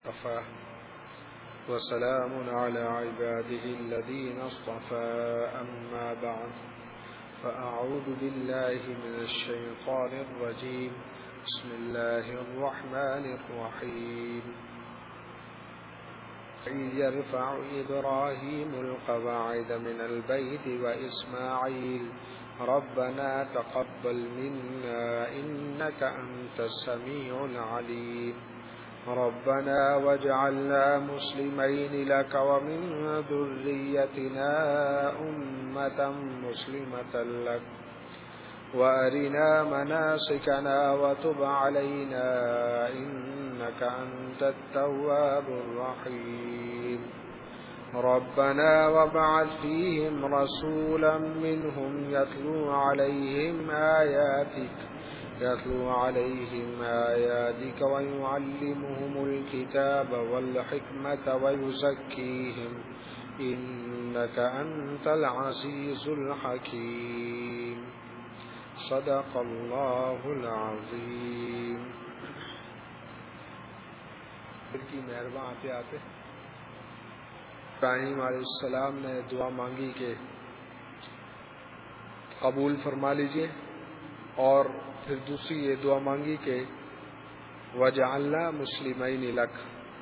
اصطفى وسلام على عباده الذين اصطفى أما بعد فأعوذ بالله من الشيطان الرجيم بسم الله الرحمن الرحيم يرفع إبراهيم القواعد من البيت وإسماعيل ربنا تقبل منا إنك أنت السميع العليم ربنا واجعلنا مسلمين لك ومن ذريتنا أمة مسلمة لك وأرنا مناسكنا وتب علينا إنك أنت التواب الرحيم ربنا وابعث فيهم رسولا منهم يتلو عليهم آياتك ويعلمهم الكتاب والحكمة ويزكيهم إنك أنت العزيز الحكيم صدق اللہ العظیم. کی مہربان آتے آتے ابراہیم علیہ السلام نے دعا مانگی کہ قبول فرما لیجئے، اور پھر دوسری یہ دعا مانگی کہ وجعلنا مسلمین لک.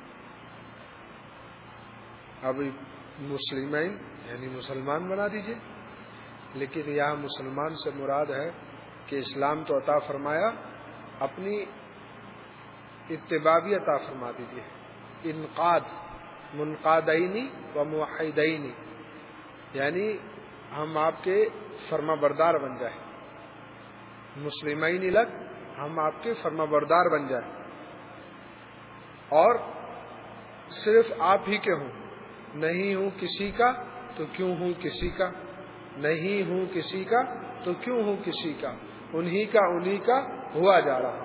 اب مسلمین یعنی مسلمان بنا دیجئے، لیکن یہاں مسلمان سے مراد ہے کہ اسلام تو عطا فرمایا، اپنی اتباع بھی عطا فرما دیجئے. انقاد منقادینی و موحدینی، یعنی ہم آپ کے فرما بردار بن جائیں. مسلمین لک، ہم آپ کے فرما بردار بن جائیں، اور صرف آپ ہی کے ہوں. نہیں ہوں کسی کا تو کیوں ہوں کسی کا، نہیں ہوں کسی کا تو کیوں ہوں کسی کا، انہی کا ہوا جا رہا.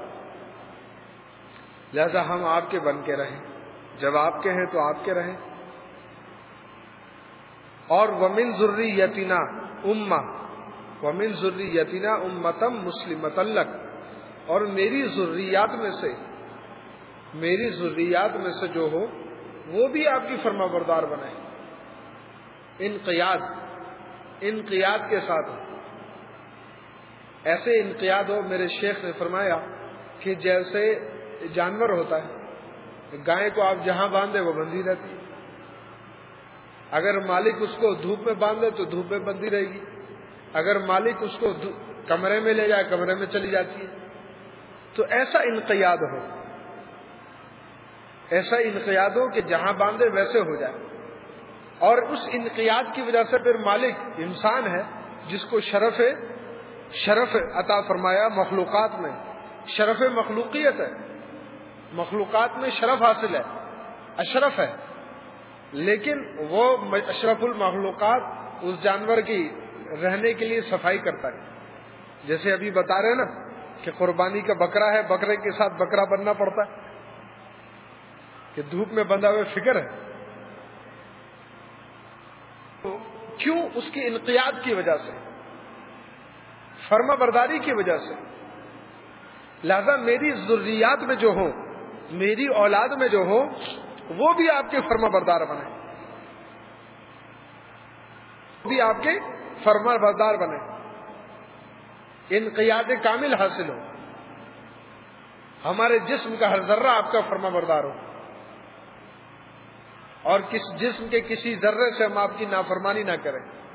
لہذا ہم آپ کے بن کے رہیں، جب آپ کے ہیں تو آپ کے رہیں. اور ومن ذریتنا امہ، ومن ذریتنا امتم مسلمۃ لک، اور میری ذریات میں سے جو ہو وہ بھی آپ کی فرما بردار بنائے. انقیاد کے ساتھ ہو. ایسے انقیاد ہو. میرے شیخ نے فرمایا کہ جیسے جانور ہوتا ہے، گائے کو آپ جہاں باندھے وہ بندھی رہتی ہے. اگر مالک اس کو دھوپ میں باندھے تو دھوپ میں بندھی رہے گی، اگر مالک اس کو کمرے میں لے جائے کمرے میں چلی جاتی ہے. تو ایسا انقیاد ہو کہ جہاں باندھے ویسے ہو جائے. اور اس انقیاد کی وجہ سے پھر مالک انسان ہے جس کو شرف عطا فرمایا. مخلوقات میں شرف مخلوقیت ہے، مخلوقات میں شرف حاصل ہے، اشرف ہے. لیکن وہ اشرف المخلوقات اس جانور کی رہنے کے لیے صفائی کرتا ہے. جیسے ابھی بتا رہے نا کہ قربانی کا بکرا ہے، بکرے کے ساتھ بکرا بننا پڑتا ہے کہ دھوپ میں بندھا ہوئے فکر ہے. کیوں؟ اس کی انقیاد کی وجہ سے، فرما برداری کی وجہ سے. لہذا میری ذریات میں جو ہو، میری اولاد میں جو ہو، وہ بھی آپ کے فرما بردار بنے، بھی آپ کے فرما بردار بنے. انقیاد کامل حاصل ہو، ہمارے جسم کا ہر ذرہ آپ کا فرما بردار ہو، اور جسم کے کسی ذرے سے ہم آپ کی نافرمانی نہ کریں.